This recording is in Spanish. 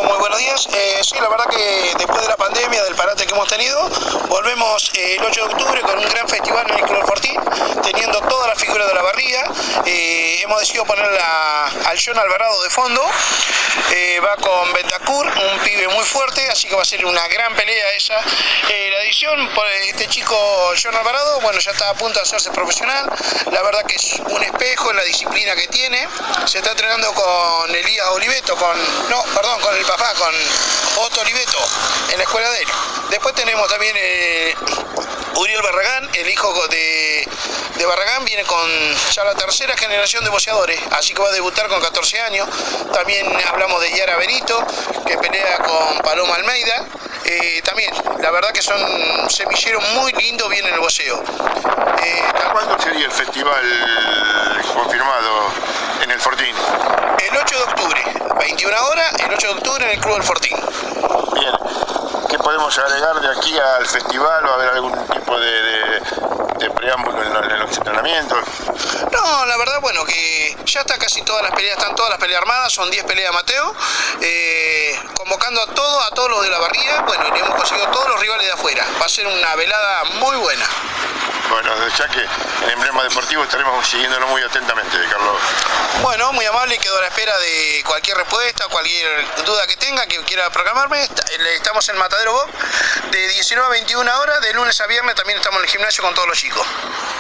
Muy buenos días. Sí, la verdad que después de la pandemia, del parate que hemos tenido, volvemos el 8 de octubre con un gran festival en el Club El Fortín, teniendo todas las figuras de la barriga. Hemos decidido poner al John Alvarado de fondo. Va con Bentancur, un pibe muy fuerte, así que va a ser una gran pelea esa. La edición, este chico John Alvarado, bueno, ya está a punto de hacerse profesional. La verdad que es un espejo en la disciplina que tiene. Se está entrenando con Elías Oliveto, con el papá, con Otto Oliveto, en la escuela de él. Después tenemos también Uriel Barragán, el hijo de Barragán, viene con ya la tercera generación de boxeadores, así que va a debutar con 14 años. También hablamos de Yara Benito, que pelea con Paloma Almeida. También, la verdad que son semilleros muy lindos, bien en el boxeo. ¿Cuándo sería el festival confirmado en el Fortín? El 8 de octubre, 21 horas, el 8 de octubre en el Club El Fortín. Bien, ¿qué podemos agregar de aquí al festival? ¿Va a haber algún tipo de preámbulo en los entrenamientos? No, la verdad, bueno, que ya está casi todas las peleas, están todas las peleas armadas, son 10 peleas Mateo, convocando a todos los de la barriga, bueno, y hemos conseguido todos los rivales de afuera. Va a ser una velada muy buena. Bueno, ya que en Emblema Deportivo estaremos siguiéndolo muy atentamente, Carlos. Bueno, muy amable, quedo a la espera de cualquier respuesta, cualquier duda que tenga, que quiera programarme. Estamos en Matadero Box de 19 a 21 horas, de lunes a viernes también estamos en el gimnasio con todos los chicos.